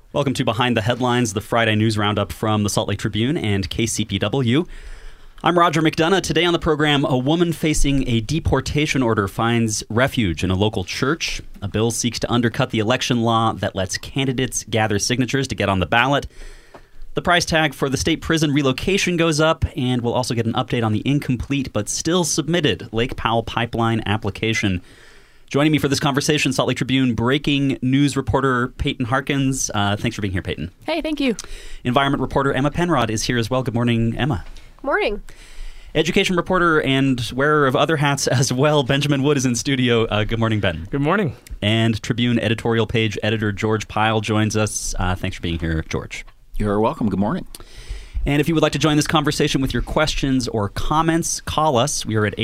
Welcome to Behind the Headlines, the Friday news roundup from the Salt Lake Tribune and KCPW. I'm Roger McDonough. Today on the program, a woman facing a deportation order finds refuge in a local church. A bill seeks to undercut the election law that lets candidates gather signatures to get on the ballot. The price tag for the state prison relocation goes up, and we'll also get an update on the incomplete but still submitted Lake Powell pipeline application. Joining me for this conversation, Salt Lake Tribune breaking news reporter Peyton Harkins. Thanks for being here, Peyton. Hey, thank you. Environment reporter Emma Penrod is here as well. Good morning, Emma. Morning. Education reporter and wearer of other hats as well, Benjamin Wood is in studio. Good morning, Ben. Good morning. And Tribune editorial page editor George Pyle joins us. Thanks for being here, George. You're welcome. Good morning. And if you would like to join this conversation with your questions or comments, call us. We are at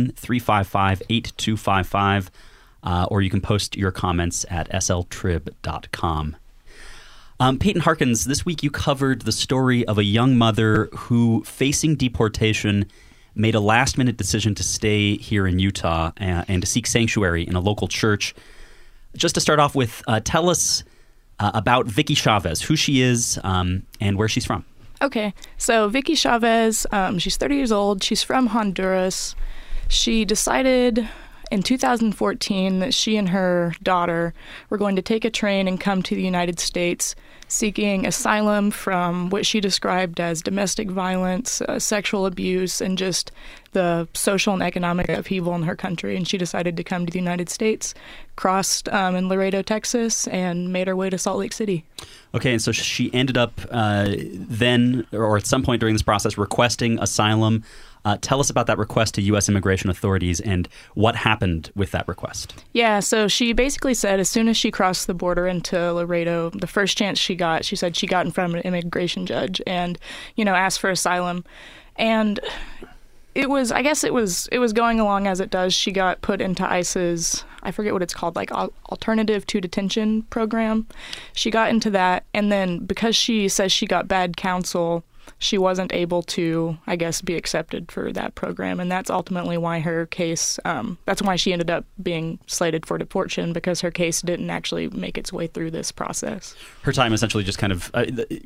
801-355-8255. Or you can post your comments at sltrib.com. Peyton Harkins, this week you covered the story of a young mother who, facing deportation, made a last-minute decision to stay here in Utah and to seek sanctuary in a local church. Just to start off with, tell us about Vicky Chavez, who she is and where she's from. Okay, so Vicky Chavez, she's 30 years old. She's from Honduras. She decided in 2014 that she and her daughter were going to take a train and come to the United States seeking asylum from what she described as domestic violence, sexual abuse, and just the social and economic upheaval in her country. And she decided to come to the United States, crossed in Laredo, Texas, and made her way to Salt Lake City. Okay, and so she ended up then, or at some point during this process, requesting asylum. Tell us about that request to U.S. immigration authorities and what happened with that request. Yeah, so she basically said as soon as she crossed the border into Laredo, the first chance she got, she said she got in front of an immigration judge and, asked for asylum. And it was going along as it does. She got put into ICE's, I forget what it's called, like Alternative to Detention program. She got into that, and then because she says she got bad counsel, she wasn't able to, be accepted for that program. And that's ultimately why her case, that's why she ended up being slated for deportation, because her case didn't actually make its way through this process. Her time essentially just kind of,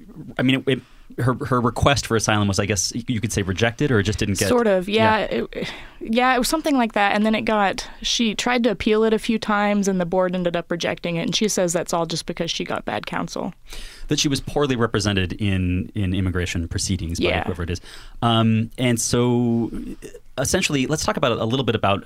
her request for asylum was, I guess, you could say rejected, or it just didn't get... Sort of, yeah. It was something like that. And then she tried to appeal it a few times, and the board ended up rejecting it. And she says that's all just because she got bad counsel. That she was poorly represented in immigration proceedings by whoever it is. And so, essentially, let's talk about a little bit about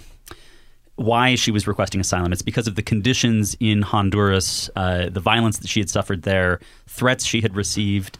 why she was requesting asylum. It's because of the conditions in Honduras, the violence that she had suffered there, threats she had received.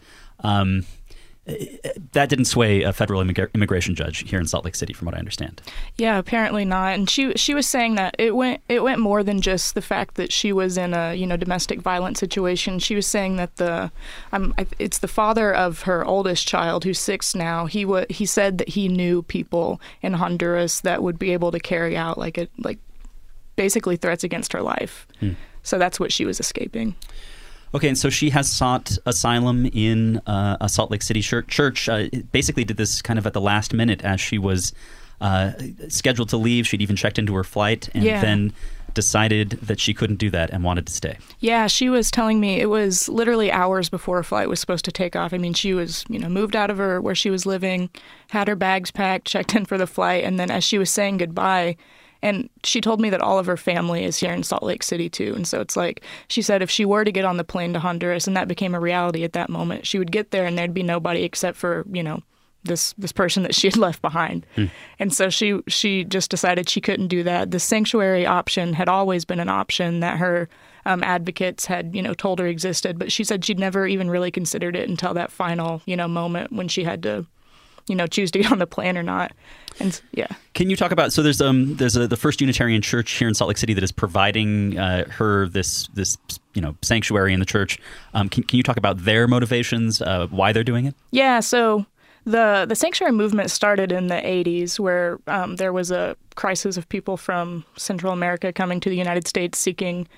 That didn't sway a federal immigration judge here in Salt Lake City, from what I understand. Yeah, apparently not. And she was saying that it went more than just the fact that she was in a domestic violence situation. She was saying that it's the father of her oldest child, who's 6 now. He said that he knew people in Honduras that would be able to carry out basically threats against her life. So that's what she was escaping. Okay, and so she has sought asylum in a Salt Lake City church. Basically did this kind of at the last minute as she was scheduled to leave. She'd even checked into her flight and then decided that she couldn't do that and wanted to stay. Yeah, she was telling me it was literally hours before her flight was supposed to take off. I mean, she was, moved out of where she was living, had her bags packed, checked in for the flight, and then as she was saying goodbye, and she told me that all of her family is here in Salt Lake City, too. And so it's like, she said if she were to get on the plane to Honduras, and that became a reality at that moment, she would get there and there'd be nobody except for, this person that she had left behind. And so she just decided she couldn't do that. The sanctuary option had always been an option that her advocates had, told her existed. But she said she'd never even really considered it until that final, moment when she had to choose to get on the plane or not. And Can you talk about, so there's the First Unitarian Church here in Salt Lake City that is providing her this sanctuary in the church. Can you talk about their motivations, why they're doing it? Yeah, so the sanctuary movement started in the 80s, where there was a crisis of people from Central America coming to the United States seeking,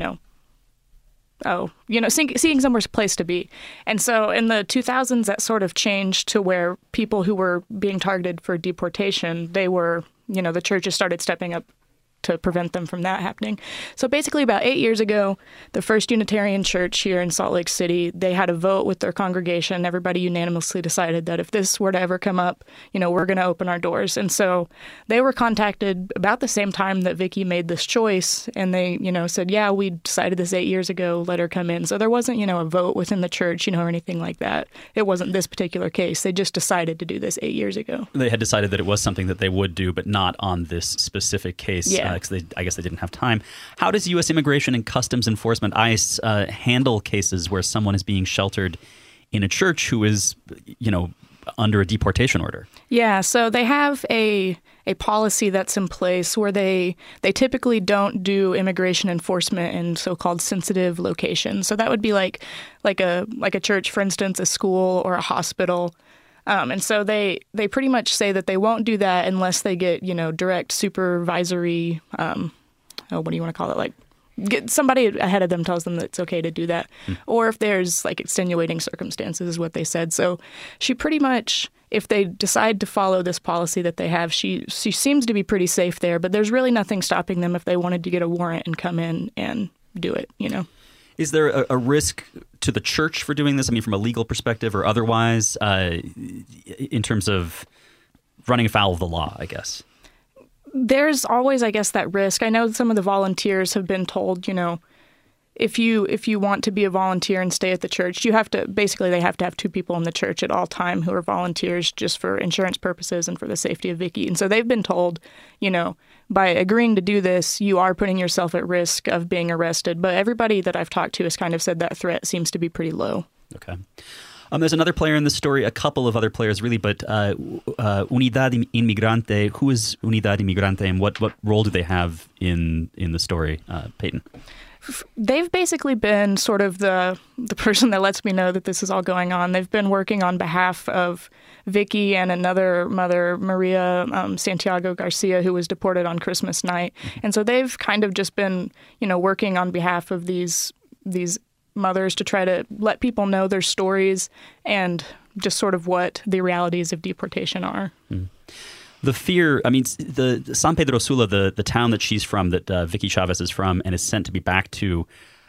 seeking somewhere place to be. And so in the 2000s, that sort of changed to where people who were being targeted for deportation, they were, the churches started stepping up to prevent them from that happening. So basically about 8 years ago, the First Unitarian Church here in Salt Lake City, they had a vote with their congregation. Everybody unanimously decided that if this were to ever come up, we're going to open our doors. And so they were contacted about the same time that Vicky made this choice. And they, said, yeah, we decided this 8 years ago, let her come in. So there wasn't, a vote within the church, or anything like that. It wasn't this particular case. They just decided to do this 8 years ago. They had decided that it was something that they would do, but not on this specific case. Yeah. Because I guess they didn't have time. How does U.S. Immigration and Customs Enforcement, ICE, handle cases where someone is being sheltered in a church who is, under a deportation order? Yeah, so they have a policy that's in place where they typically don't do immigration enforcement in so-called sensitive locations. So that would be like a church, for instance, a school or a hospital. And so they pretty much say that they won't do that unless they get, direct supervisory, what do you want to call it? Get somebody ahead of them tells them that it's okay to do that. Or if there's extenuating circumstances is what they said. So she pretty much, if they decide to follow this policy that they have, she seems to be pretty safe there, but there's really nothing stopping them if they wanted to get a warrant and come in and do it, Is there a risk to the church for doing this? I mean, from a legal perspective or otherwise, in terms of running afoul of the law, I guess? There's always, I guess, that risk. I know some of the volunteers have been told, if you want to be a volunteer and stay at the church, they have to have two people in the church at all time who are volunteers just for insurance purposes and for the safety of Vicky. And so they've been told, by agreeing to do this, you are putting yourself at risk of being arrested. But everybody that I've talked to has kind of said that threat seems to be pretty low. Okay. There's another player in this story, a couple of other players really, but Unidad Inmigrante. Who is Unidad Inmigrante, and what role do they have in the story, Peyton? They've basically been sort of the person that lets me know that this is all going on. They've been working on behalf of Vicky and another mother, Maria Santiago Garcia, who was deported on Christmas night. And so they've kind of just been, working on behalf of these mothers to try to let people know their stories and just sort of what the realities of deportation are. The fear, the San Pedro Sula, the town that she's from, that Vicky Chavez is from, and is sent to be back to,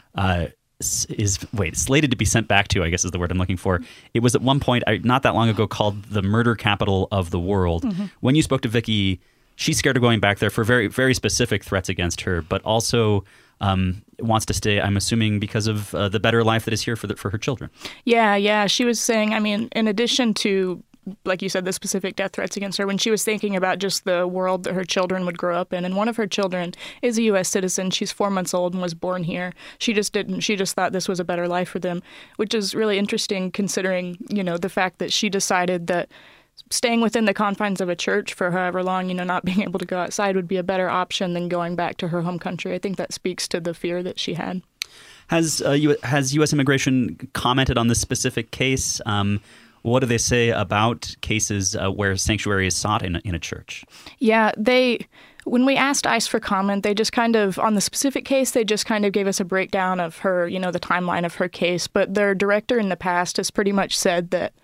slated to be sent back to, I guess is the word I'm looking for. It was at one point, not that long ago, called the murder capital of the world. Mm-hmm. When you spoke to Vicky, she's scared of going back there for very, very specific threats against her, but also wants to stay, I'm assuming, because of the better life that is here for her children. Yeah. She was saying, in addition to, like you said, the specific death threats against her, when she was thinking about just the world that her children would grow up in, and one of her children is a U.S. citizen. She's 4 months old and was born here. She just thought this was a better life for them, which is really interesting considering, the fact that she decided that staying within the confines of a church for however long, not being able to go outside would be a better option than going back to her home country. I think that speaks to the fear that she had. Has U.S. Immigration commented on this specific case? What do they say about cases where sanctuary is sought in a church? Yeah, when we asked ICE for comment, they just kind of, on the specific case, they just kind of gave us a breakdown of her, the timeline of her case. But their director in the past has pretty much said that,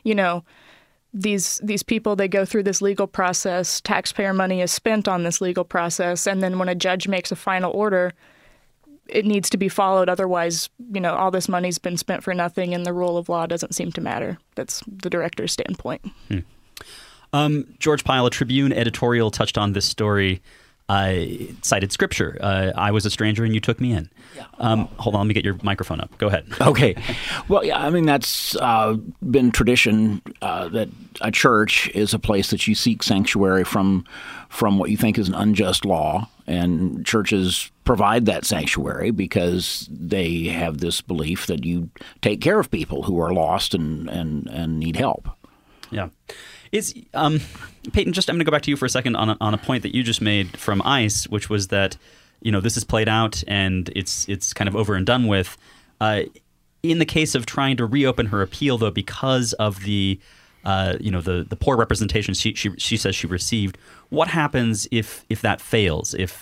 these people, they go through this legal process, taxpayer money is spent on this legal process, and then when a judge makes a final order, it needs to be followed. Otherwise, all this money's been spent for nothing and the rule of law doesn't seem to matter. That's the director's standpoint. George Pyle, a Tribune editorial, touched on this story, cited scripture. I was a stranger and you took me in. Yeah. Hold on, let me get your microphone up. Go ahead. Okay. Well, yeah, that's been tradition that a church is a place that you seek sanctuary from what you think is an unjust law. And churches provide that sanctuary because they have this belief that you take care of people who are lost and need help. Yeah. Peyton, I'm going to go back to you for a second on a point that you just made from ICE, which was that, this is played out and it's kind of over and done with. In the case of trying to reopen her appeal, though, because of the poor representation she says she received, what happens if that fails? If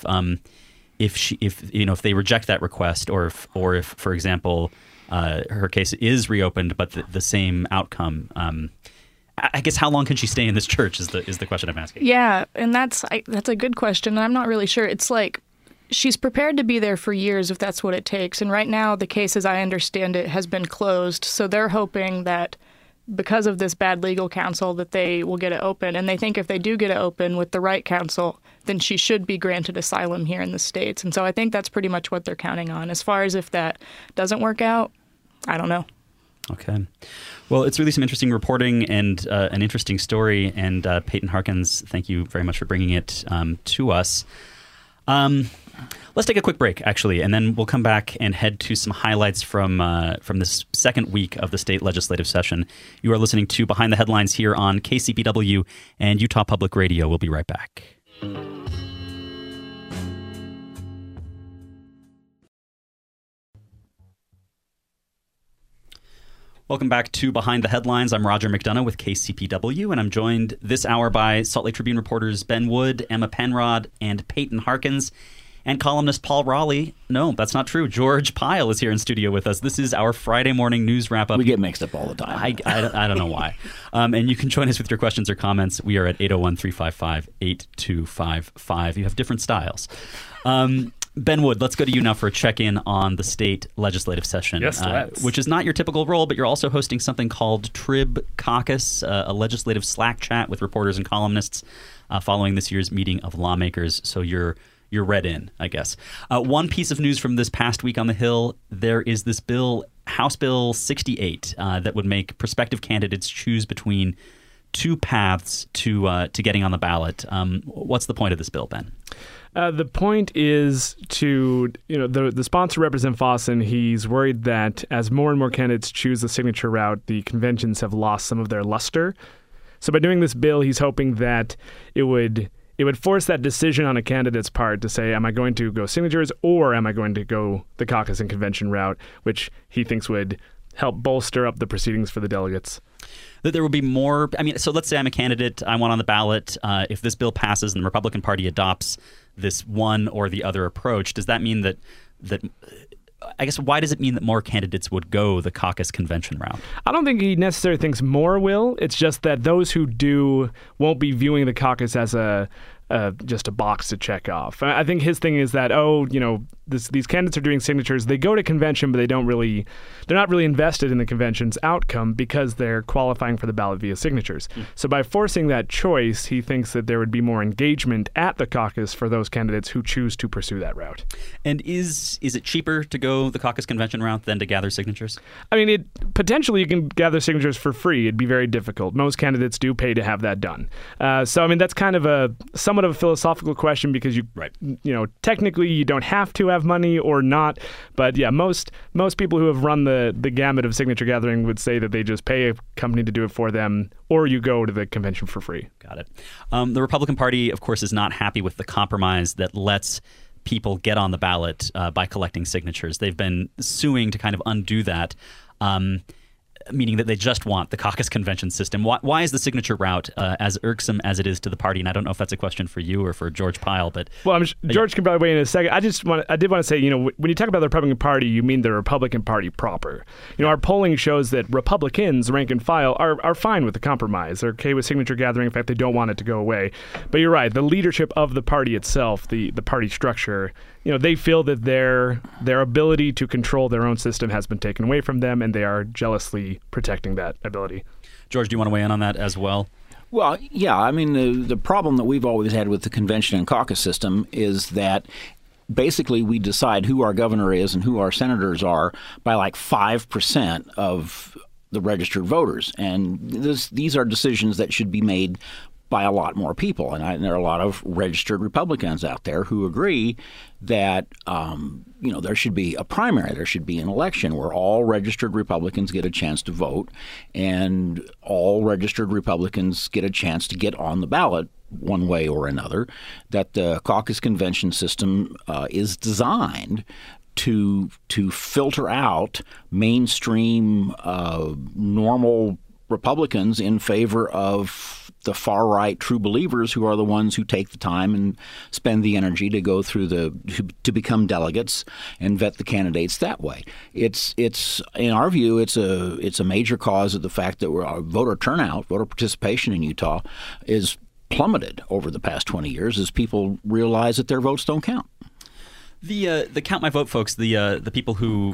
they reject that request, or if for example, her case is reopened but the same outcome? I guess how long can she stay in this church is the question I'm asking. Yeah, and that's a good question. I'm not really sure. It's like she's prepared to be there for years if that's what it takes. And right now, the case, as I understand it, has been closed. So they're hoping that because of this bad legal counsel that they will get it open. And they think if they do get it open with the right counsel, then she should be granted asylum here in the States. And so I think that's pretty much what they're counting on. As far as if that doesn't work out, I don't know. Okay. Well, it's really some interesting reporting and an interesting story. And Peyton Harkins, thank you very much for bringing it to us. Let's take a quick break, actually, and then we'll come back and head to some highlights from this second week of the state legislative session. You are listening to Behind the Headlines here on KCPW and Utah Public Radio. We'll be right back. Welcome back to Behind the Headlines. I'm Roger McDonough with KCPW, and I'm joined this hour by Salt Lake Tribune reporters Ben Wood, Emma Penrod, and Peyton Harkins, and columnist Paul Raleigh. No, that's not true. George Pyle is here in studio with us. This is our Friday morning news wrap-up. We get mixed up all the time. I don't know why. And you can join us with your questions or comments. We are at 801-355-8255. You have different styles. Ben Wood, let's go to you now for a check-in on the state legislative session, yes, which is not your typical role, but you're also hosting something called Trib Caucus, a legislative Slack chat with reporters and columnists following this year's meeting of lawmakers. So you're read in, I guess. One piece of news from this past week on the Hill, there is this bill, House Bill 68, that would make prospective candidates choose between two paths to getting on the ballot. What's the point of this bill, Ben? The point is to, the sponsor, Representative Fossen, he's worried that as more and more candidates choose the signature route, the conventions have lost some of their luster. So by doing this bill, he's hoping that it would force that decision on a candidate's part to say, am I going to go signatures or am I going to go the caucus and convention route, which he thinks would help bolster up the proceedings for the delegates. That there will be more. I mean, so let's say I'm a candidate. I want on the ballot. If this bill passes and the Republican Party adopts this one or the other approach, does that mean that I guess why does it mean that more candidates would go the caucus convention route? I don't think he necessarily thinks more will. It's just that those who do won't be viewing the caucus as just a box to check off. I think his thing is that, these candidates are doing signatures. They go to convention, but they're not really invested in the convention's outcome because they're qualifying for the ballot via signatures. So by forcing that choice, he thinks that there would be more engagement at the caucus for those candidates who choose to pursue that route. And is it cheaper to go the caucus convention route than to gather signatures? I mean, potentially you can gather signatures for free. It'd be very difficult. Most candidates do pay to have that done. So I mean, that's kind of somewhat of a philosophical question because technically you don't have to have money or not, but yeah, most people who have run the gamut of signature gathering would say that they just pay a company to do it for them, or you go to the convention for free. Got it. The Republican Party, of course, is not happy with the compromise that lets people get on the ballot by collecting signatures. They've been suing to kind of undo that. Meaning that they just want the caucus convention system. Why is the signature route as irksome as it is to the party? And I don't know if that's a question for you or for George Pyle, but George can probably weigh in a second. I did want to say, when you talk about the Republican Party, you mean the Republican Party proper. Our polling shows that Republicans, rank and file, are fine with the compromise. They're okay with signature gathering. In fact, they don't want it to go away. But you're right. The leadership of the party itself, the party structure, they feel that their ability to control their own system has been taken away from them, and they are jealously protecting that ability. George, do you want to weigh in on that as well? Well, yeah. I mean, the problem that we've always had with the convention and caucus system is that basically we decide who our governor is and who our senators are by like 5% of the registered voters. And these are decisions that should be made by a lot more people. And there are a lot of registered Republicans out there who agree that, there should be a primary, there should be an election where all registered Republicans get a chance to vote and all registered Republicans get a chance to get on the ballot one way or another, that the caucus convention system is designed to filter out mainstream normal Republicans in favor of the far right true believers who are the ones who take the time and spend the energy to go through to become delegates and vet the candidates that way. It's in our view, it's a major cause of the fact that our voter turnout, voter participation in Utah is plummeted over the past 20 years as people realize that their votes don't count. The Count My Vote folks, the people who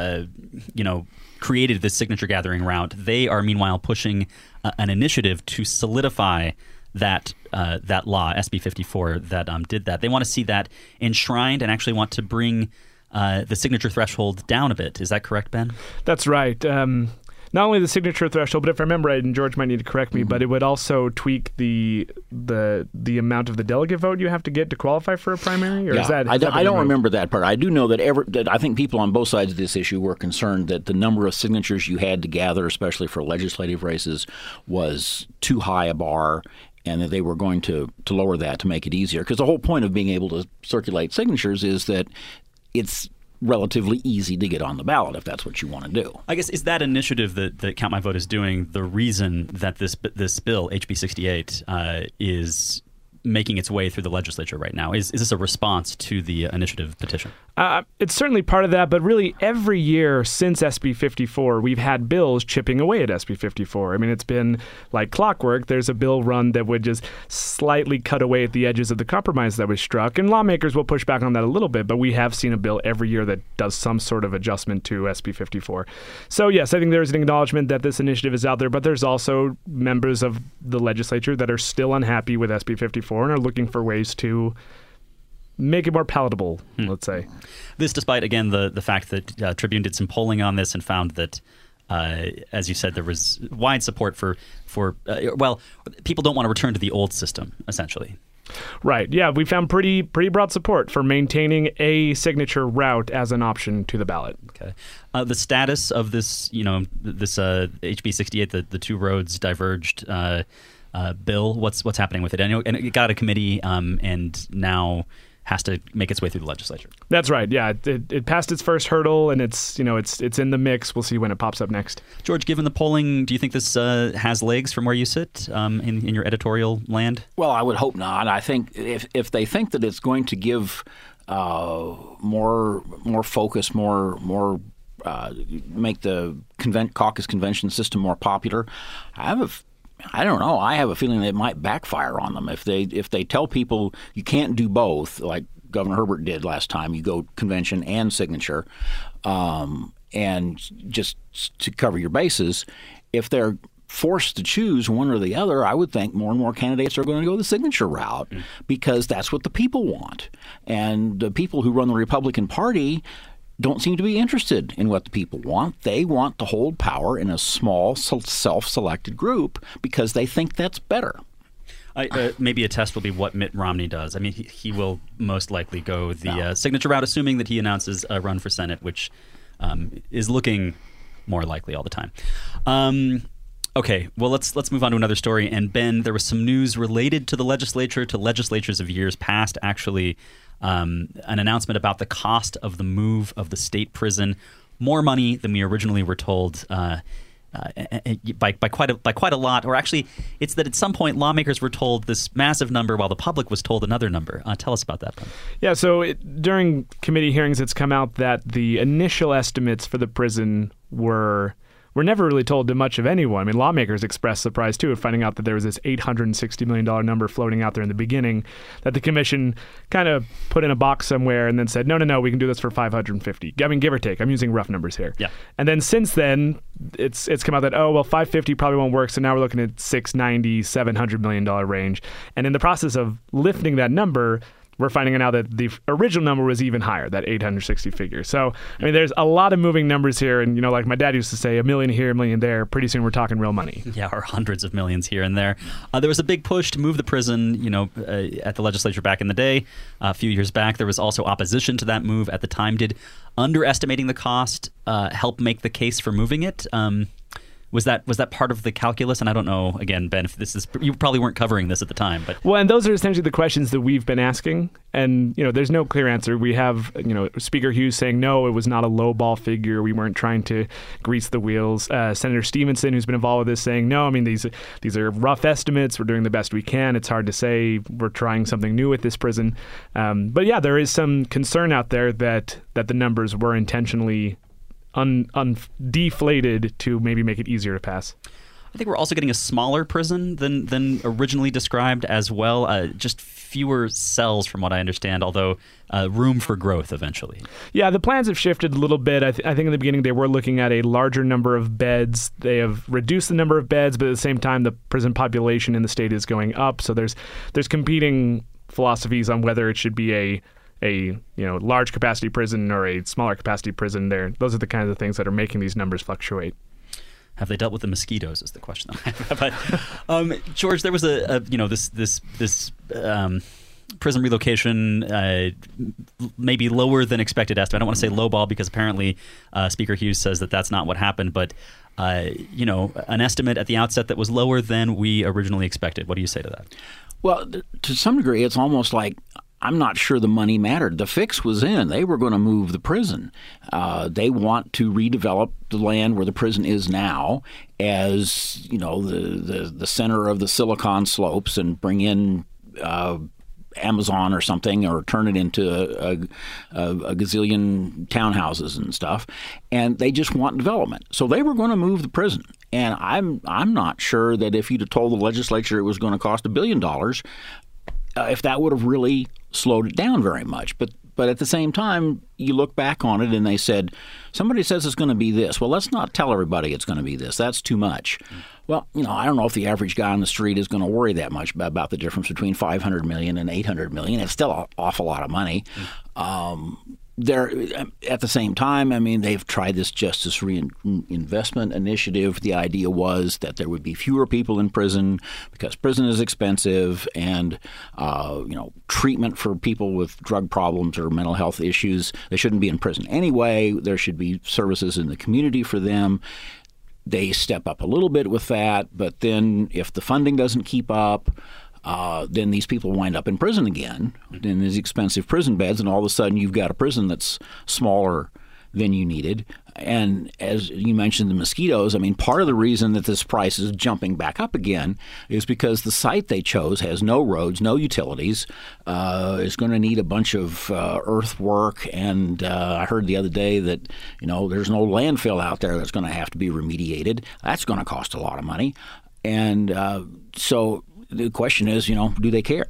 created this signature gathering route, they are meanwhile pushing an initiative to solidify that law, SB 54, that did that. They want to see that enshrined and actually want to bring the signature threshold down a bit. Is that correct, Ben? That's right. Not only the signature threshold, but if I remember right, and George might need to correct me, but it would also tweak the amount of the delegate vote you have to get to qualify for a primary? Or yeah, is that, I don't remember that part. I do know that I think people on both sides of this issue were concerned that the number of signatures you had to gather, especially for legislative races, was too high a bar, and that they were going to lower that to make it easier. Because the whole point of being able to circulate signatures is that it's relatively easy to get on the ballot if that's what you want to do. I guess, is that initiative that Count My Vote is doing the reason that this bill, HB 68, is making its way through the legislature right now? Is this a response to the initiative petition? It's certainly part of that, but really every year since SB 54, we've had bills chipping away at SB 54. I mean, it's been like clockwork. There's a bill run that would just slightly cut away at the edges of the compromise that was struck, and lawmakers will push back on that a little bit, but we have seen a bill every year that does some sort of adjustment to SB 54. So yes, I think there's an acknowledgement that this initiative is out there, but there's also members of the legislature that are still unhappy with SB 54 and are looking for ways to make it more palatable, let's say. This despite, again, the fact that Tribune did some polling on this and found that, as you said, there was wide support for people don't want to return to the old system, essentially. Right. Yeah, we found pretty broad support for maintaining a signature route as an option to the ballot. Okay. The status of this, this HB 68, the two roads diverged bill, what's happening with it? I know, and it got a committee, and now has to make its way through the legislature. That's right. Yeah, it passed its first hurdle, and it's in the mix. We'll see when it pops up next. George, given the polling, do you think this has legs from where you sit in your editorial land? Well, I would hope not. I think if they think that it's going to give more focus, make the caucus convention system more popular, I don't know. I have a feeling that it might backfire on them if they tell people you can't do both, like Governor Herbert did last time. You go convention and signature, and just to cover your bases. If they're forced to choose one or the other, I would think more and more candidates are going to go the signature route because that's what the people want. And the people who run the Republican Party don't seem to be interested in what the people want. They want to hold power in a small, self-selected group because they think that's better. Maybe a test will be what Mitt Romney does. I mean, he will most likely go the signature route, assuming that he announces a run for Senate, which is looking more likely all the time. Okay, well, let's move on to another story. And Ben, there was some news related to the legislature, to legislatures of years past, actually. An announcement about the cost of the move of the state prison, more money than we originally were told, by quite a lot. Or actually, it's that at some point lawmakers were told this massive number while the public was told another number. Tell us about that, Ben. Yeah, so during committee hearings, it's come out that the initial estimates for the prison were never really told to much of anyone. I mean, lawmakers expressed surprise, too, of finding out that there was this $860 million number floating out there in the beginning that the commission kind of put in a box somewhere and then said, no, we can do this for $550. I mean, give or take. I'm using rough numbers here. Yeah. And then since then, it's come out that, $550 probably won't work, so now we're looking at $690, $700 million range. And in the process of lifting that number, we're finding out that the original number was even higher, that 860 figure. So, I mean, there's a lot of moving numbers here. And, like my dad used to say, $1 million here, $1 million there. Pretty soon we're talking real money. Yeah, or hundreds of millions here and there. There was a big push to move the prison, at the legislature back in the day. A few years back, there was also opposition to that move at the time. Did underestimating the cost help make the case for moving it? Was that part of the calculus? And I don't know, again, Ben, if this is, you probably weren't covering this at the time, but well, and those are essentially the questions that we've been asking, and there's no clear answer. We have Speaker Hughes saying no, it was not a lowball figure. We weren't trying to grease the wheels. Senator Stevenson, who's been involved with this, saying no. I mean, these are rough estimates. We're doing the best we can. It's hard to say. We're trying something new with this prison, but yeah, there is some concern out there that the numbers were intentionally deflated to maybe make it easier to pass. I think we're also getting a smaller prison than originally described as well. Just fewer cells, from what I understand, although room for growth eventually. Yeah, the plans have shifted a little bit. I think in the beginning they were looking at a larger number of beds. They have reduced the number of beds, but at the same time the prison population in the state is going up. So there's competing philosophies on whether it should be a large capacity prison or a smaller capacity prison. Those are the kinds of things that are making these numbers fluctuate. Have they dealt with the mosquitoes? Is the question. But George, there was this prison relocation, maybe lower than expected estimate. I don't want to say lowball because apparently Speaker Hughes says that that's not what happened, but an estimate at the outset that was lower than we originally expected. What do you say to that? Well, to some degree, it's almost like I'm not sure the money mattered. The fix was in. They were going to move the prison. They want to redevelop the land where the prison is now as, the center of the Silicon Slopes and bring in Amazon or something, or turn it into a gazillion townhouses and stuff. And they just want development. So they were going to move the prison. And I'm not sure that if you'd have told the legislature it was going to cost $1 billion, if that would have really slowed it down very much. But at the same time, you look back on it and they said, somebody says it's going to be this. Well, let's not tell everybody it's going to be this. That's too much. Well, I don't know if the average guy on the street is going to worry that much about the difference between $500 million and $800 million. It's still an awful lot of money. At the same time, I mean, they've tried this justice reinvestment initiative. The idea was that there would be fewer people in prison because prison is expensive, and treatment for people with drug problems or mental health issues, they shouldn't be in prison anyway. There should be services in the community for them. They step up a little bit with that, but then if the funding doesn't keep up, then these people wind up in prison again in these expensive prison beds, and all of a sudden you've got a prison that's smaller than you needed. And as you mentioned, the mosquitoes, I mean, part of the reason that this price is jumping back up again is because the site they chose has no roads, no utilities, is going to need a bunch of earthwork, and I heard the other day that, there's no landfill out there that's going to have to be remediated. That's going to cost a lot of money. And so the question is, do they care?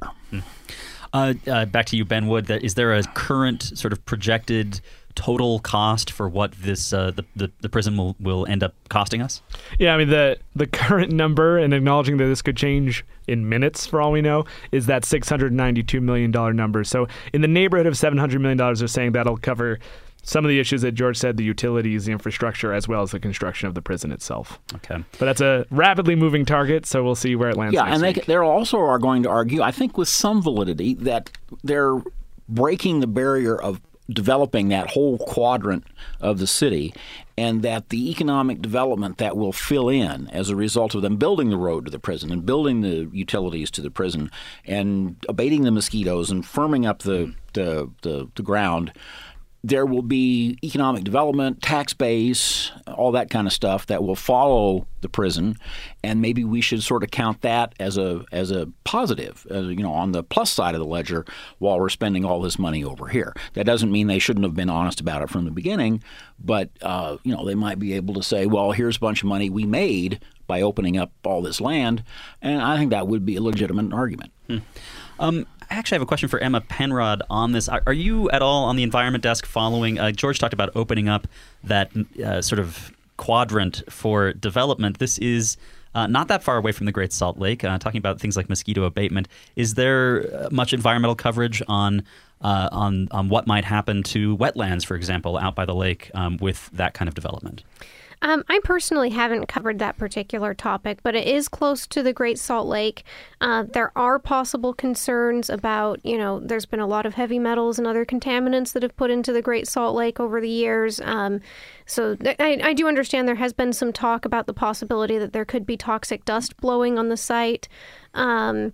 Back to you, Ben Wood. Is there a current sort of projected total cost for what this the prison will end up costing us? Yeah, I mean the current number, and acknowledging that this could change in minutes for all we know, is that $692 million number. So in the neighborhood of $700 million, they're saying that'll cover some of the issues that George said, the utilities, the infrastructure, as well as the construction of the prison itself. Okay. But that's a rapidly moving target, so we'll see where it lands next week. And they also are going to argue, I think with some validity, that they're breaking the barrier of developing that whole quadrant of the city, and that the economic development that will fill in as a result of them building the road to the prison and building the utilities to the prison and abating the mosquitoes and firming up the ground, there will be economic development, tax base, all that kind of stuff that will follow the prison, and maybe we should sort of count that as a positive, on the plus side of the ledger, while we're spending all this money over here. That doesn't mean they shouldn't have been honest about it from the beginning, but they might be able to say, well, here's a bunch of money we made by opening up all this land, and I think that would be a legitimate argument. I actually have a question for Emma Penrod on this. Are you at all on the environment desk following? George talked about opening up that sort of quadrant for development. This is not that far away from the Great Salt Lake, talking about things like mosquito abatement. Is there much environmental coverage on what might happen to wetlands, for example, out by the lake with that kind of development? I personally haven't covered that particular topic, but it is close to the Great Salt Lake. There are possible concerns about, there's been a lot of heavy metals and other contaminants that have put into the Great Salt Lake over the years. So I do understand there has been some talk about the possibility that there could be toxic dust blowing on the site. And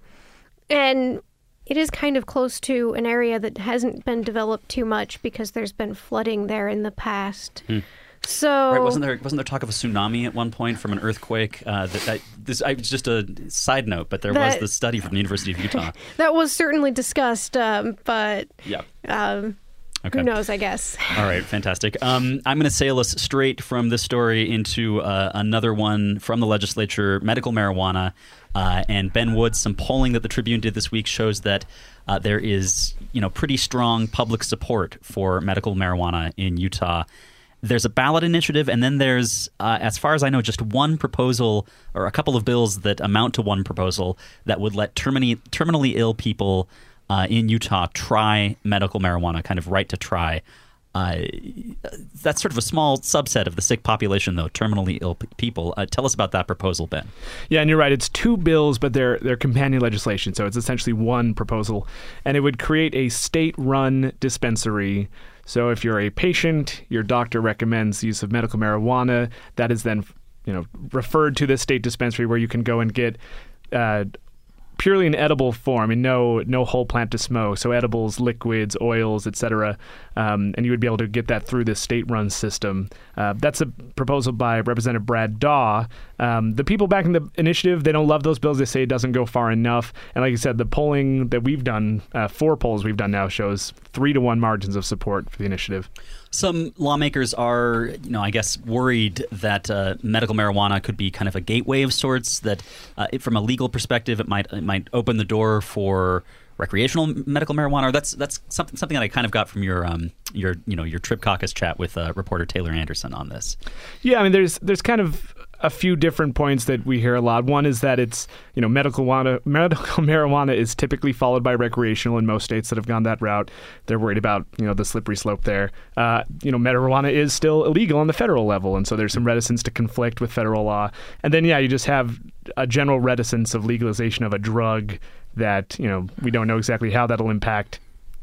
it is kind of close to an area that hasn't been developed too much because there's been flooding there in the past. So right, wasn't there talk of a tsunami at one point from an earthquake? This just a side note, but there was the study from the University of Utah. That was certainly discussed, but yeah. Okay. Who knows, I guess. All right, fantastic. I'm going to sail us straight from this story into another one from the legislature, medical marijuana. And Ben Woods, some polling that the Tribune did this week shows that there is, pretty strong public support for medical marijuana in Utah. There's a ballot initiative, and then there's, as far as I know, just one proposal or a couple of bills that amount to one proposal that would let terminally ill people in Utah try medical marijuana, kind of right to try. That's sort of a small subset of the sick population, though, terminally ill people. Tell us about that proposal, Ben. Yeah, and you're right. It's two bills, but they're companion legislation, so it's essentially one proposal. And it would create a state-run dispensary. So if you're a patient, your doctor recommends the use of medical marijuana. That is then, referred to the state dispensary where you can go and get purely in edible form, and no whole plant to smoke. So edibles, liquids, oils, etc. And you would be able to get that through this state-run system. That's a proposal by Representative Brad Daw. The people backing the initiative, they don't love those bills. They say it doesn't go far enough. And like you said, the polling that we've done, 4 polls we've done now, shows 3-to-1 margins of support for the initiative. Some lawmakers are, I guess, worried that medical marijuana could be kind of a gateway of sorts. That, from a legal perspective, it might open the door for recreational medical marijuana. That's something that I kind of got from your Trib Caucus chat with reporter Taylor Anderson on this. Yeah, there's kind of a few different points that we hear a lot. One is that it's, medical marijuana is typically followed by recreational in most states that have gone that route. They're worried about, the slippery slope there. Marijuana is still illegal on the federal level, and so there's some reticence to conflict with federal law. And then, you just have a general reticence of legalization of a drug that, we don't know exactly how that'll impact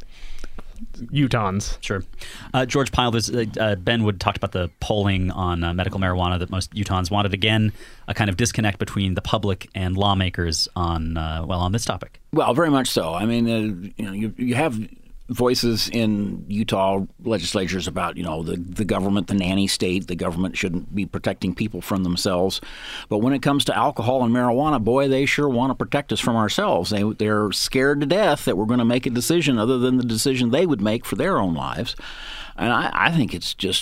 Utahns. Sure. George Pyle, Ben Wood talked about the polling on medical marijuana that most Utahns wanted. Again, a kind of disconnect between the public and lawmakers on this topic. Well, very much so. You have voices in Utah legislatures about, the government, the nanny state. The government shouldn't be protecting people from themselves. But when it comes to alcohol and marijuana, boy, they sure want to protect us from ourselves. They're scared to death that we're going to make a decision other than the decision they would make for their own lives. And I think it's just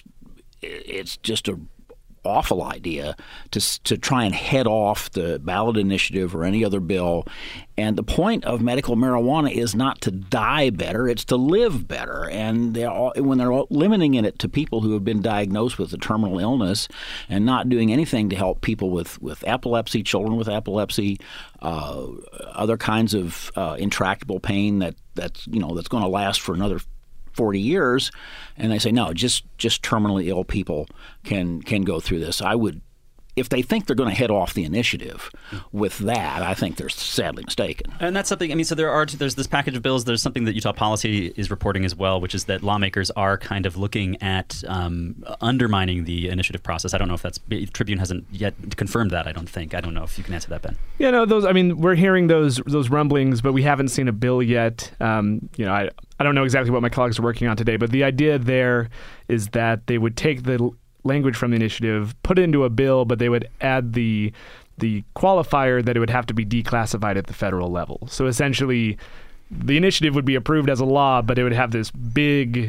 a awful idea to try and head off the ballot initiative or any other bill. And the point of medical marijuana is not to die better, it's to live better. And when they're limiting it to people who have been diagnosed with a terminal illness and not doing anything to help people with epilepsy, children with epilepsy, other kinds of intractable pain that's going to last for another 40 years, and they say no, just terminally ill people can go through this. I would, if they think they're going to head off the initiative with that, I think they're sadly mistaken. And that's something. So there's this package of bills. There's something that Utah Policy is reporting as well, which is that lawmakers are kind of looking at undermining the initiative process. I don't know if that's Tribune hasn't yet confirmed that. I don't know if you can answer that, Ben. Yeah, no, we're hearing those rumblings, but we haven't seen a bill yet. I don't know exactly what my colleagues are working on today, but the idea there is that they would take the language from the initiative, put it into a bill, but they would add the qualifier that it would have to be declassified at the federal level. So essentially, the initiative would be approved as a law, but it would have this big,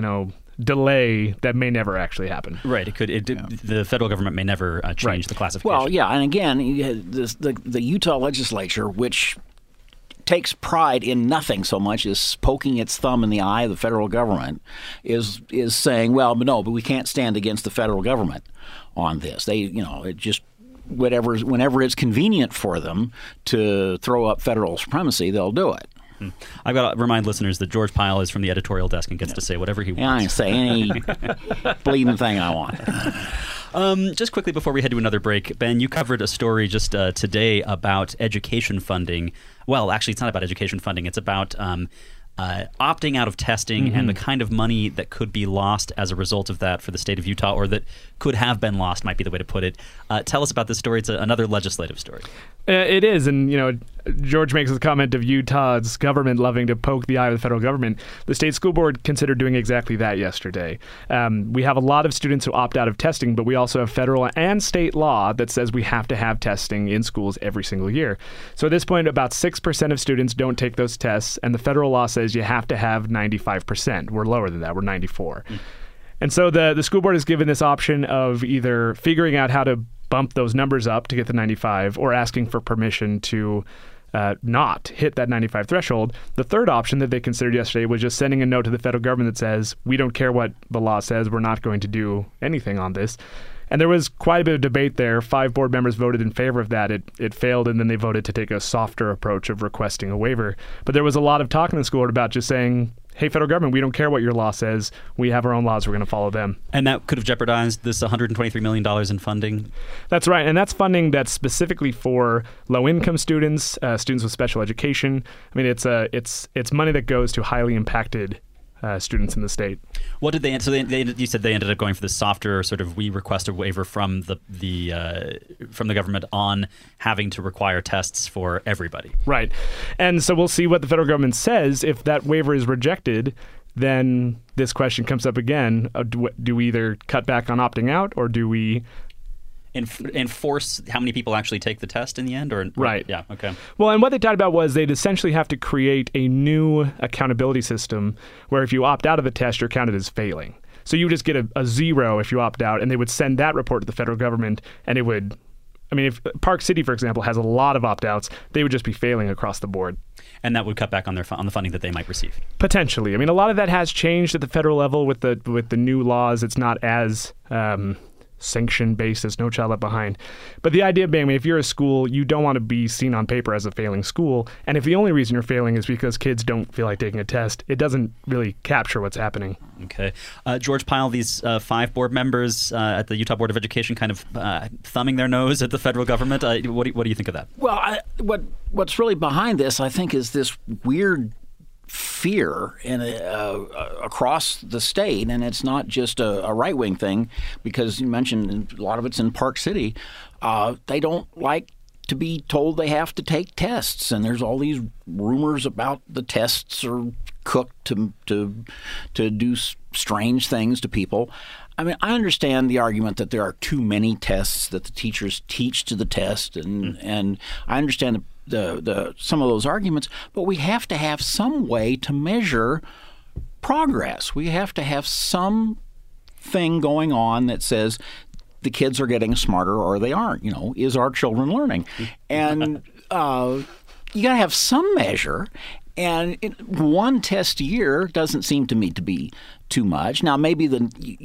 delay that may never actually happen. Right. It could. The federal government may never change the classification. Well, yeah, and again, the Utah legislature, which takes pride in nothing so much as poking its thumb in the eye of the federal government, is saying, well, but we can't stand against the federal government on this. They, it just whenever it's convenient for them to throw up federal supremacy, they'll do it. I've got to remind listeners that George Pyle is from the editorial desk and gets to say whatever he wants. I can say any bleeding thing I want. Just quickly before we head to another break, Ben, you covered a story just today about education funding. Well, actually, it's not about education funding. It's about opting out of testing and the kind of money that could be lost as a result of that for the state of Utah, or that could have been lost, might be the way to put it. Tell us about this story. It's another legislative story. It is, and George makes the comment of Utah's government loving to poke the eye of the federal government. The state school board considered doing exactly that yesterday. We have a lot of students who opt out of testing, but we also have federal and state law that says we have to have testing in schools every single year. So at this point, about 6% of students don't take those tests, and the federal law says you have to have 95%. We're lower than that. We're 94%. And so the school board is given this option of either figuring out how to bump those numbers up to get the 95 or asking for permission to not hit that 95 threshold. The third option that they considered yesterday was just sending a note to the federal government that says, we don't care what the law says, we're not going to do anything on this. And there was quite a bit of debate there. 5 board members voted in favor of that. It failed, and then they voted to take a softer approach of requesting a waiver. But there was a lot of talk in the school board about just saying, hey, federal government, we don't care what your law says. We have our own laws. We're going to follow them. And that could have jeopardized this $123 million in funding? That's right. And that's funding that's specifically for low-income students, students with special education. I mean, it's money that goes to highly impacted students in the state. What did they? So you said they ended up going for the softer sort of. We request a waiver from the government on having to require tests for everybody. Right, and so we'll see what the federal government says. If that waiver is rejected, then this question comes up again: do we either cut back on opting out, or do we enforce how many people actually take the test in the end? Or right. Yeah. Okay. Well, and what they talked about was they'd essentially have to create a new accountability system where if you opt out of the test, you're counted as failing. So you just get a 0 if you opt out, and they would send that report to the federal government, and it would. I mean, if Park City, for example, has a lot of opt-outs, they would just be failing across the board. And that would cut back on the funding that they might receive. Potentially. I mean, a lot of that has changed at the federal level with the new laws. It's not as sanction based as No Child Left Behind. But the idea being, I mean, if you're a school, you don't want to be seen on paper as a failing school. And if the only reason you're failing is because kids don't feel like taking a test, it doesn't really capture what's happening. Okay. George Pyle, these 5 board members at the Utah Board of Education kind of thumbing their nose at the federal government. What do you think of that? Well, what's really behind this, I think, is this weird fear across the state, and it's not just a right-wing thing, because you mentioned a lot of it's in Park City. They don't like to be told they have to take tests, and there's all these rumors about the tests are cooked to do strange things to people. I mean, I understand the argument that there are too many tests, that the teachers teach to the test, and I understand the some of those arguments, but we have to have some way to measure progress. We have to have some thing going on that says the kids are getting smarter or they aren't. You know, is our children learning? And you got to have some measure. And one test a year doesn't seem to me to be too much. Now, maybe the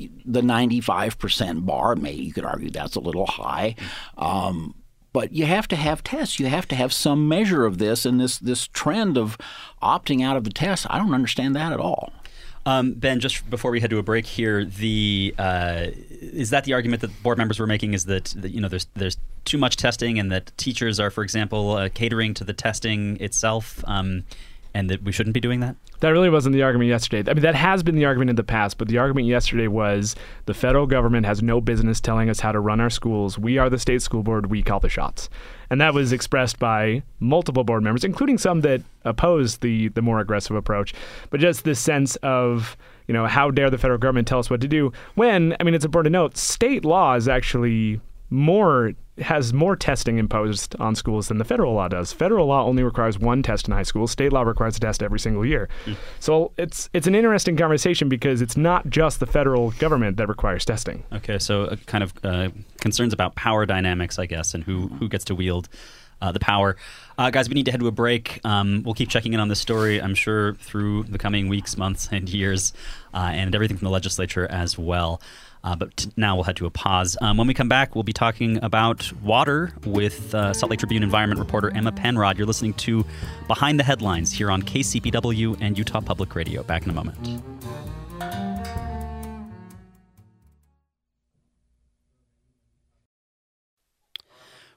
95% bar, you could argue that's a little high. But you have to have tests. You have to have some measure of this. And this trend of opting out of the test, I don't understand that at all. Ben, just before we head to a break here, is that the argument that board members were making? Is that there's too much testing, and that teachers are, for example, catering to the testing itself, and that we shouldn't be doing that? That really wasn't the argument yesterday. I mean, that has been the argument in the past, but the argument yesterday was the federal government has no business telling us how to run our schools. We are the state school board. We call the shots. And that was expressed by multiple board members, including some that opposed the more aggressive approach. But just this sense of, how dare the federal government tell us what to do when, I mean, it's important to note, state law is actually has more testing imposed on schools than the federal law does. Federal law only requires one test in high school. State law requires a test every single year. So it's an interesting conversation because it's not just the federal government that requires testing. Okay, so kind of concerns about power dynamics, I guess, and who gets to wield the power. Guys, we need to head to a break. We'll keep checking in on this story, I'm sure, through the coming weeks, months, and years, and everything from the legislature as well. But now we'll head to a pause. When we come back, we'll be talking about water with Salt Lake Tribune environment reporter Emma Penrod. You're listening to Behind the Headlines here on KCPW and Utah Public Radio. Back in a moment.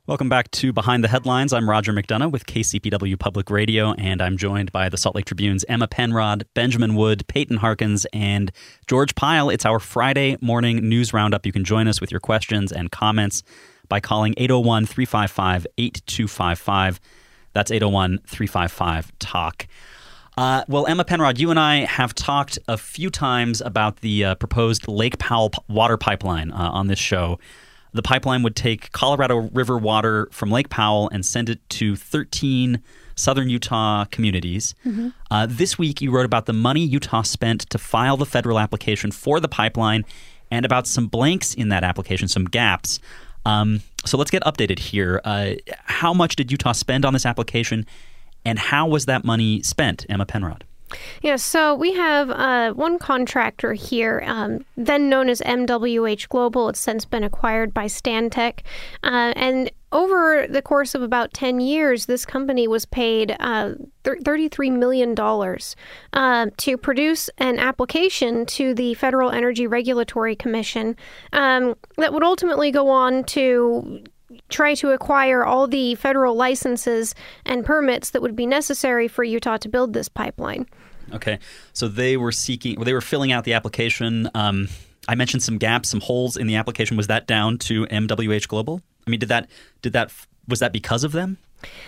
Welcome back to Behind the Headlines. I'm Roger McDonough with KCPW Public Radio, and I'm joined by the Salt Lake Tribune's Emma Penrod, Benjamin Wood, Peyton Harkins, and George Pyle. It's our Friday morning news roundup. You can join us with your questions and comments by calling 801-355-8255. That's 801-355-TALK. Well, Emma Penrod, you and I have talked a few times about the proposed Lake Powell water pipeline on this show. The pipeline would take Colorado River water from Lake Powell and send it to 13 southern Utah communities. Mm-hmm. This week, you wrote about the money Utah spent to file the federal application for the pipeline and about some blanks in that application, some gaps. So let's get updated here. How much did Utah spend on this application, and how was that money spent, Emma Penrod? Yeah, so we have one contractor here, then known as MWH Global. It's since been acquired by Stantec. And over the course of about 10 years, this company was paid $33 million to produce an application to the Federal Energy Regulatory Commission that would ultimately go on to try to acquire all the federal licenses and permits that would be necessary for Utah to build this pipeline. Okay, so they were filling out the application. I mentioned some gaps, some holes in the application. Was that down to MWH Global? I mean, was that because of them?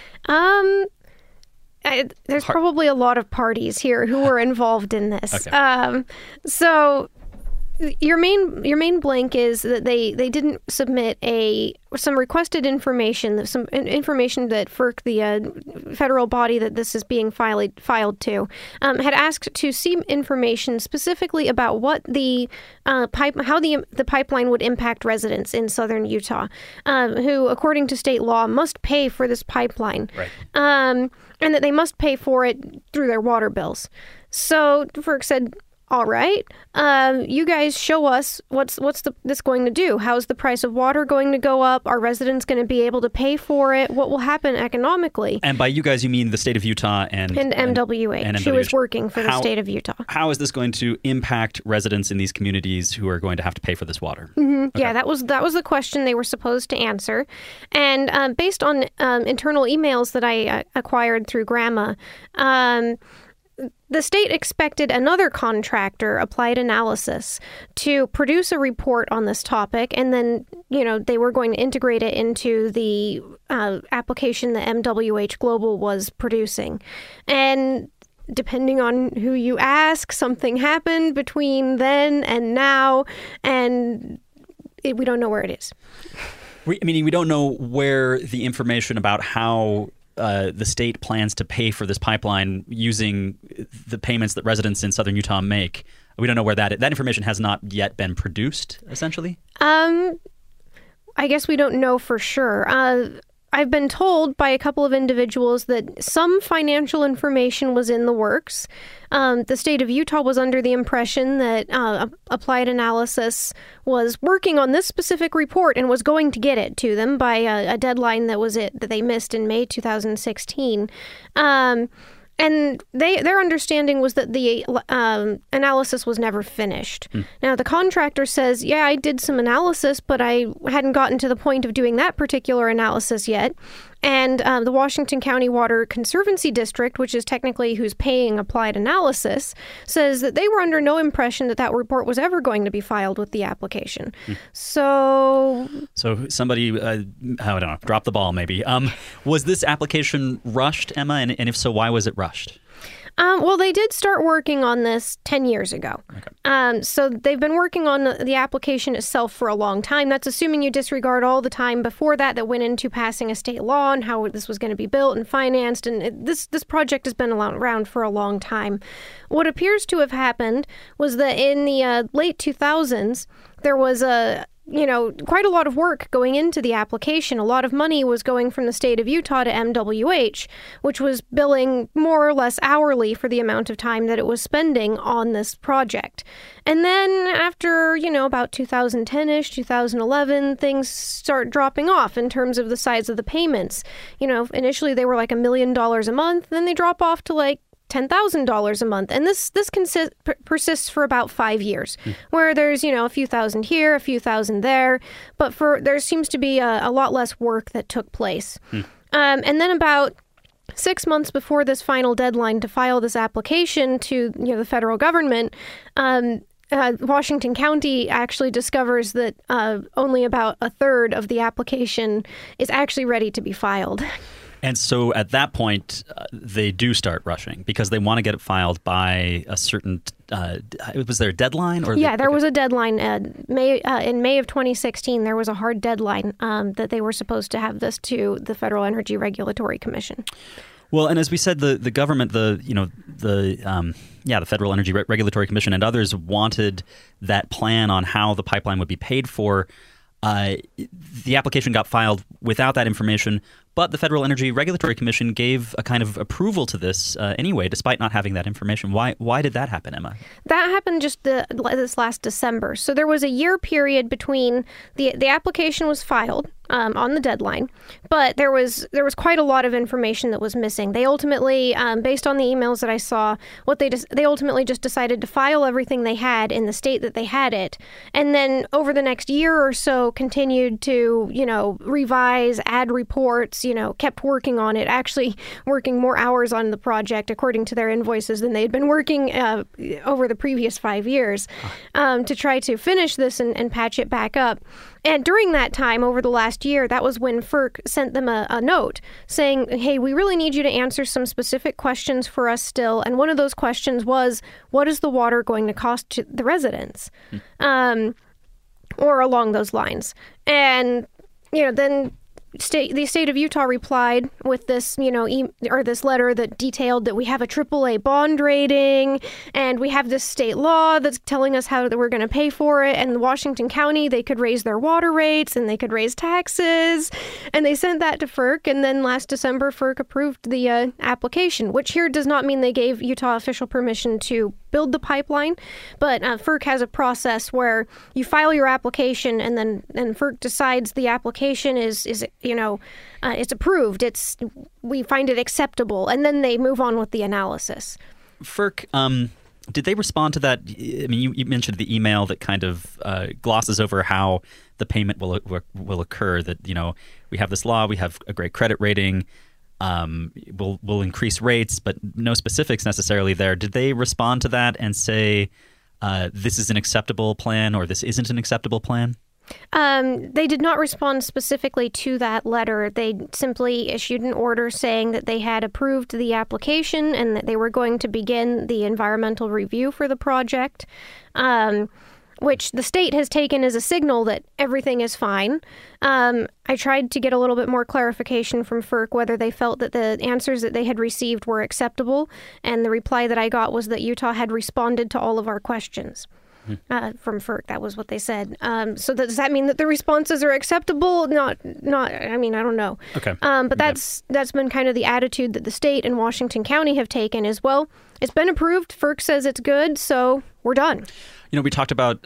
There's probably a lot of parties here who were involved in this. Okay. So your main blank is that they didn't submit some requested information, some information that FERC, the federal body that this is being filed to, had asked to see information specifically about what the pipeline would impact residents in southern Utah, who, according to state law, must pay for this pipeline, right. And that they must pay for it through their water bills. So FERC said, all right, you guys show us what's this going to do. How's the price of water going to go up? Are residents going to be able to pay for it? What will happen economically? And by you guys, you mean the state of Utah and MWH, who is working for the state of Utah. How is this going to impact residents in these communities who are going to have to pay for this water? Mm-hmm. Okay. Yeah, that was the question they were supposed to answer. And based on internal emails that I acquired through Grandma, the state expected another contractor, Applied Analysis, to produce a report on this topic, and then, they were going to integrate it into the application that MWH Global was producing. And depending on who you ask, something happened between then and now, and we don't know where it is. We don't know where the information about how the state plans to pay for this pipeline using the payments that residents in southern Utah make. We don't know where that information has not yet been produced, essentially? I guess we don't know for sure. I've been told by a couple of individuals that some financial information was in the works. The state of Utah was under the impression that Applied Analysis was working on this specific report and was going to get it to them by a deadline that they missed in May 2016. And their understanding was that the analysis was never finished. Now, the contractor says, yeah, I did some analysis, but I hadn't gotten to the point of doing that particular analysis yet. And the Washington County Water Conservancy District, which is technically who's paying Applied Analysis, says that they were under no impression that report was ever going to be filed with the application. So somebody, I don't know, dropped the ball maybe. Was this application rushed, Emma? And if so, why was it rushed? Well, they did start working on this 10 years ago. Okay. So they've been working on the application itself for a long time. That's assuming you disregard all the time before that went into passing a state law and how this was going to be built and financed. And this project has been around for a long time. What appears to have happened was that in the late 2000s, there was quite a lot of work going into the application. A lot of money was going from the state of Utah to MWH, which was billing more or less hourly for the amount of time that it was spending on this project. And then after, about 2010-ish, 2011, things start dropping off in terms of the size of the payments. Initially they were like $1 million a month, then they drop off to like $10,000 a month. And this persists for about 5 years, where there's, a few thousand here, a few thousand there. But there seems to be a lot less work that took place. And then about 6 months before this final deadline to file this application to the federal government, Washington County actually discovers that only about a third of the application is actually ready to be filed. And so at that point, they do start rushing because they want to get it filed by a certain. Was there a deadline? There was a deadline. In May of 2016, there was a hard deadline that they were supposed to have this to the Federal Energy Regulatory Commission. Well, and as we said, the government, the Federal Energy Regulatory Commission and others wanted that plan on how the pipeline would be paid for. The application got filed without that information, but the Federal Energy Regulatory Commission gave a kind of approval to this anyway, despite not having that information. Why did that happen, Emma? That happened just this last December. So there was a year period between the application was filed on the deadline, but there was quite a lot of information that was missing. They ultimately, based on the emails that I saw, they ultimately just decided to file everything they had in the state that they had it, and then over the next year or so continued to revise, add reports, kept working on it, actually working more hours on the project according to their invoices than they had been working over the previous 5 years to try to finish this and patch it back up. And during that time, over the last year, that was when FERC sent them a note saying, hey, we really need you to answer some specific questions for us still. And one of those questions was, what is the water going to cost to the residents? Or along those lines. And, then the state of Utah replied with this, this letter that detailed that we have a AAA bond rating and we have this state law that's telling us how we're going to pay for it. And Washington County, they could raise their water rates and they could raise taxes. And they sent that to FERC. And then last December, FERC approved the application, which here does not mean they gave Utah official permission to build the pipeline, but FERC has a process where you file your application and then FERC decides the application is it's approved. We find it acceptable, and then they move on with the analysis. FERC, did they respond to that? I mean, you mentioned the email that kind of glosses over how the payment will occur. That we have this law, we have a great credit rating. We'll increase rates, but no specifics necessarily there. Did they respond to that and say this is an acceptable plan or this isn't an acceptable plan? They did not respond specifically to that letter. They simply issued an order saying that they had approved the application and that they were going to begin the environmental review for the project. Which the state has taken as a signal that everything is fine. I tried to get a little bit more clarification from FERC whether they felt that the answers that they had received were acceptable, and the reply that I got was that Utah had responded to all of our questions. From FERC, that was what they said. So does that mean that the responses are acceptable? Not. I mean, I don't know. Okay. But that's been kind of the attitude that the state and Washington County have taken. Is well, it's been approved. FERC says it's good, so we're done. We talked about,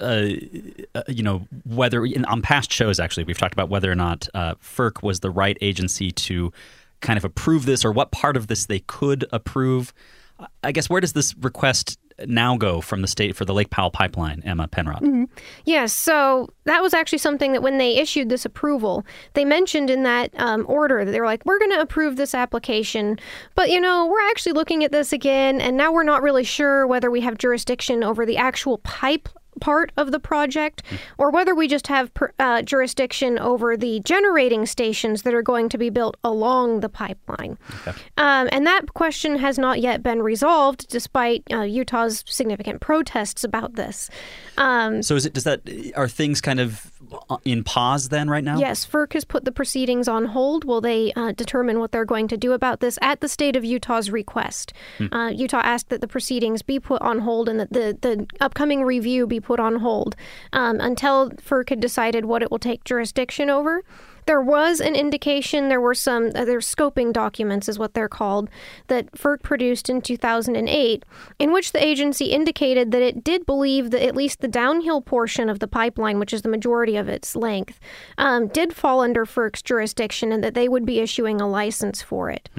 whether on past shows, actually, we've talked about whether or not FERC was the right agency to kind of approve this or what part of this they could approve. I guess, where does this request now go from the state for the Lake Powell pipeline, Emma Penrod? Mm-hmm. Yes, so that was actually something that when they issued this approval, they mentioned in that order that they were like, we're going to approve this application, but, we're actually looking at this again, and now we're not really sure whether we have jurisdiction over the actual pipe part of the project or whether we just have jurisdiction over the generating stations that are going to be built along the pipeline. Okay. And that question has not yet been resolved despite Utah's significant protests about this. So are things kind of in pause then right now? Yes, FERC has put the proceedings on hold while they determine what they're going to do about this at the state of Utah's request. Utah asked that the proceedings be put on hold and that the upcoming review be put on hold until FERC had decided what it will take jurisdiction over. There was an indication, there's scoping documents is what they're called, that FERC produced in 2008, in which the agency indicated that it did believe that at least the downhill portion of the pipeline, which is the majority of its length, did fall under FERC's jurisdiction and that they would be issuing a license for it.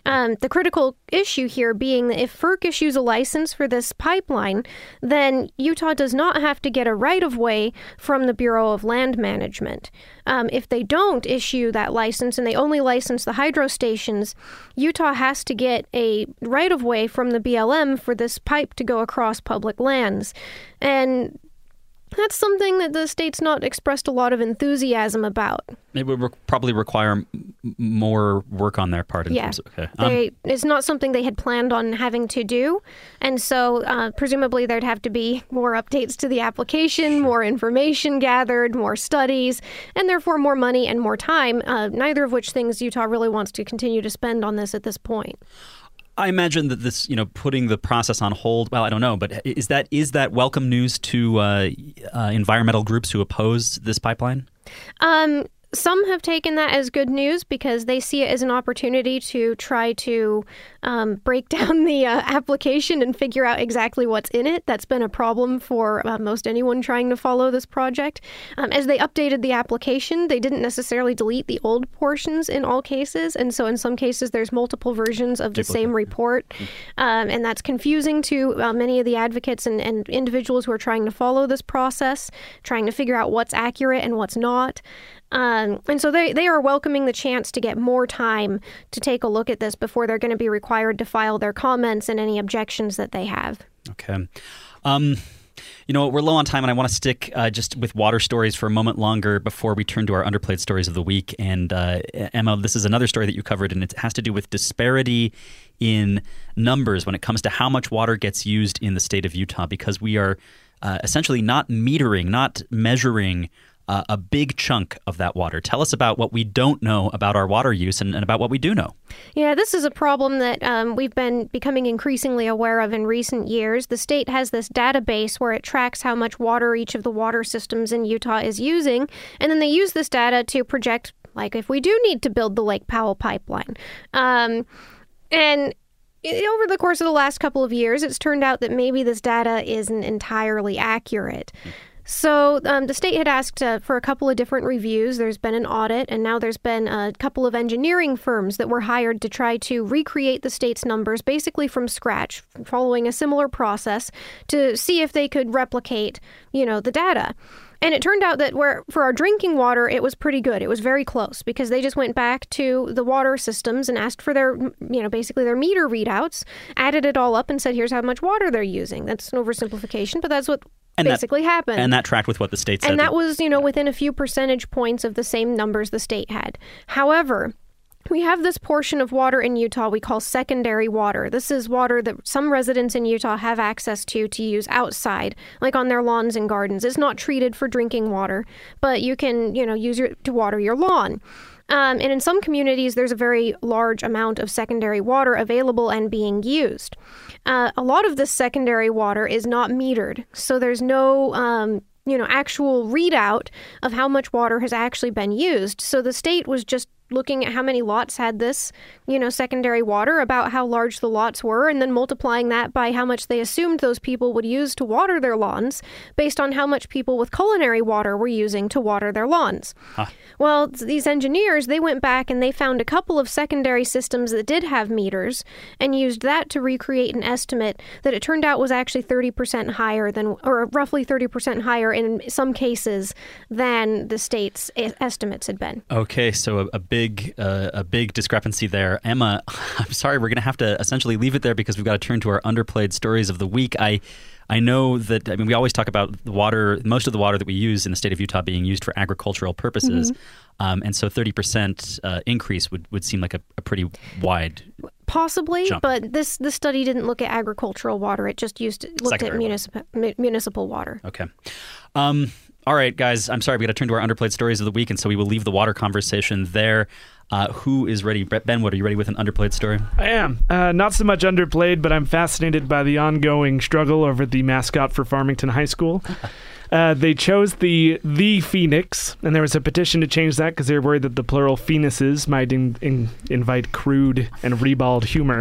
The critical issue here being that if FERC issues a license for this pipeline, then Utah does not have to get a right-of-way from the Bureau of Land Management. If they don't issue that license and they only license the hydro stations, Utah has to get a right-of-way from the BLM for this pipe to go across public lands. And that's something that the state's not expressed a lot of enthusiasm about. It would probably require more work on their part. It's not something they had planned on having to do. And so presumably there'd have to be more updates to the application, more information gathered, more studies, and therefore more money and more time, neither of which things Utah really wants to continue to spend on this at this point. I imagine that this, putting the process on hold, well, I don't know, but is that welcome news to environmental groups who oppose this pipeline? Some have taken that as good news because they see it as an opportunity to try to break down the application and figure out exactly what's in it. That's been a problem for most anyone trying to follow this project. As they updated the application, they didn't necessarily delete the old portions in all cases. And so in some cases, there's multiple versions of the same report. And that's confusing to many of the advocates and individuals who are trying to follow this process, trying to figure out what's accurate and what's not. And so they are welcoming the chance to get more time to take a look at this before they're going to be required to file their comments and any objections that they have. Okay. We're low on time, and I want to stick just with water stories for a moment longer before we turn to our underplayed stories of the week. And Emma, this is another story that you covered, and it has to do with disparity in numbers when it comes to how much water gets used in the state of Utah, because we are essentially not measuring a big chunk of that water. Tell us about what we don't know about our water use and about what we do know. Yeah, this is a problem that we've been becoming increasingly aware of in recent years. The state has this database where it tracks how much water each of the water systems in Utah is using, and then they use this data to project, like, if we do need to build the Lake Powell pipeline. And over the course of the last couple of years, it's turned out that maybe this data isn't entirely accurate. So the state had asked for a couple of different reviews. There's been an audit, and now there's been a couple of engineering firms that were hired to try to recreate the state's numbers basically from scratch, following a similar process to see if they could replicate, the data. And it turned out that for our drinking water, it was pretty good. It was very close because they just went back to the water systems and asked for their, basically their meter readouts, added it all up and said, here's how much water they're using. That's an oversimplification, but that's what basically happened. And that tracked with what the state said. And that was, within a few percentage points of the same numbers the state had. However, we have this portion of water in Utah we call secondary water. This is water that some residents in Utah have access to use outside, like on their lawns and gardens. It's not treated for drinking water, but you can, use it to water your lawn. And in some communities, there's a very large amount of secondary water available and being used. A lot of this secondary water is not metered, so there's no actual readout of how much water has actually been used. So the state was just looking at how many lots had this, secondary water, about how large the lots were, and then multiplying that by how much they assumed those people would use to water their lawns based on how much people with culinary water were using to water their lawns. Huh. Well, these engineers, they went back and they found a couple of secondary systems that did have meters and used that to recreate an estimate that it turned out was actually 30% higher or roughly 30% higher in some cases than the state's estimates had been. Okay, so a big discrepancy there. Emma, I'm sorry, we're going to have to essentially leave it there because we've got to turn to our underplayed stories of the week. I know that, we always talk about the water, most of the water that we use in the state of Utah being used for agricultural purposes. Mm-hmm. And so 30% increase would seem like a pretty wide possibly jump. But this study didn't look at agricultural water. It just looked at municipal water. Okay. All right, guys, I'm sorry, we got to turn to our underplayed stories of the week, and so we will leave the water conversation there. Who is ready? Benwood, are you ready with an underplayed story? I am. Not so much underplayed, but I'm fascinated by the ongoing struggle over the mascot for Farmington High School. They chose the Phoenix, and there was a petition to change that because they were worried that the plural penises might invite crude and ribald humor.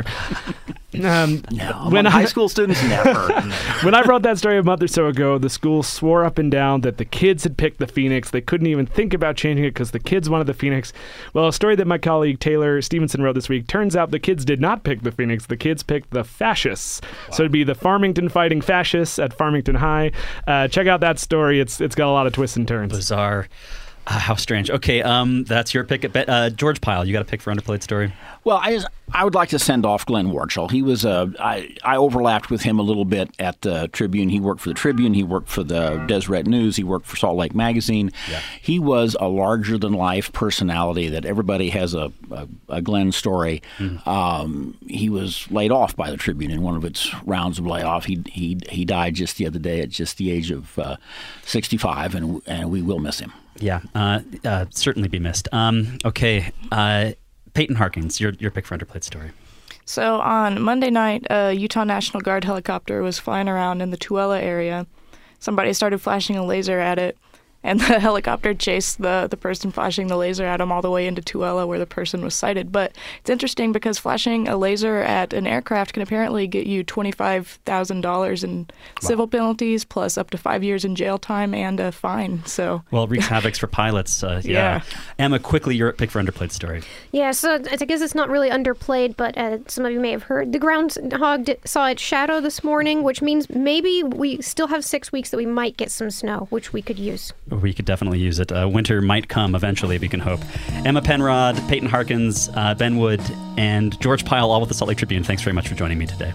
High school students, never. When I wrote that story a month or so ago, the school swore up and down that the kids had picked the Phoenix. They couldn't even think about changing it because the kids wanted the Phoenix. Well, a story that my colleague Taylor Stevenson wrote this week, turns out the kids did not pick the Phoenix. The kids picked the Fascists. Wow. So it'd be the Farmington Fighting Fascists at Farmington High. Check out that story. It's got a lot of twists and turns. Bizarre. How strange. Okay, that's your pick. George Pyle, you got a pick for Underplayed Story? Well, I would like to send off Glenn Warchel. He was I overlapped with him a little bit at the Tribune. He worked for the Tribune. He worked for the Deseret News. He worked for Salt Lake Magazine. Yeah. He was a larger-than-life personality that everybody has a Glenn story. Mm-hmm. He was laid off by the Tribune in one of its rounds of layoff. He died just the other day at just the age of 65, and we will miss him. Yeah, certainly be missed. Okay, Peyton Harkins, your pick for Underplayed Story. So on Monday night, a Utah National Guard helicopter was flying around in the Tooele area. Somebody started flashing a laser at it, and the helicopter chased the person flashing the laser at him all the way into Tooele where the person was sighted. But it's interesting because flashing a laser at an aircraft can apparently get you $25,000 in civil penalties, plus up to 5 years in jail time and a fine. So, well, it wreaks havoc for pilots. Yeah. Emma, quickly, your pick for Underplayed Story. Yeah, so I guess it's not really underplayed, but some of you may have heard the groundhog saw its shadow this morning, which means maybe we still have 6 weeks that we might get some snow, which we could use. We could definitely use it. Winter might come eventually, we can hope. Emma Penrod, Peyton Harkins, Ben Wood, and George Pyle, all with the Salt Lake Tribune. Thanks very much for joining me today.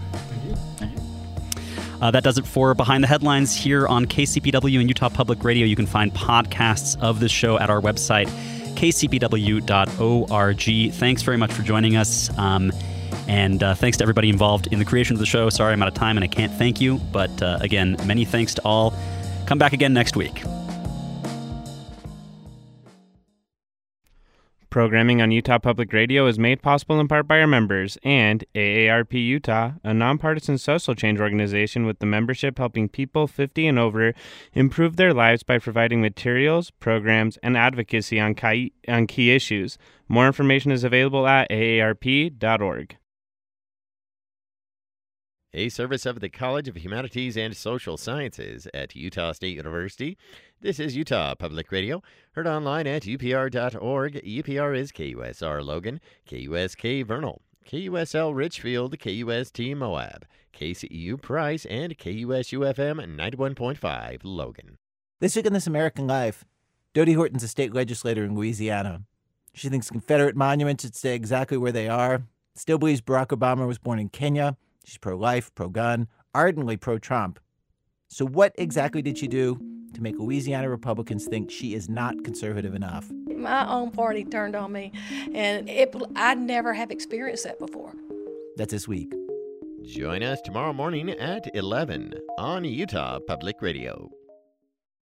That does it for Behind the Headlines here on KCPW and Utah Public Radio. You can find podcasts of this show at our website, kcpw.org. Thanks very much for joining us. And thanks to everybody involved in the creation of the show. Sorry I'm out of time and I can't thank you. But again, many thanks to all. Come back again next week. Programming on Utah Public Radio is made possible in part by our members and AARP Utah, a nonpartisan social change organization with the membership helping people 50 and over improve their lives by providing materials, programs, and advocacy on key issues. More information is available at aarp.org. A service of the College of Humanities and Social Sciences at Utah State University. This is Utah Public Radio, heard online at upr.org. UPR is KUSR Logan, KUSK Vernal, KUSL Richfield, KUST Moab, KCEU Price, and KUSU-FM 91.5 Logan. This week on This American Life, Dodie Horton's a state legislator in Louisiana. She thinks Confederate monuments should stay exactly where they are. Still believes Barack Obama was born in Kenya. She's pro-life, pro-gun, ardently pro-Trump. So what exactly did she do to make Louisiana Republicans think she is not conservative enough? My own party turned on me, and I never have experienced that before. That's this week. Join us tomorrow morning at 11 on Utah Public Radio.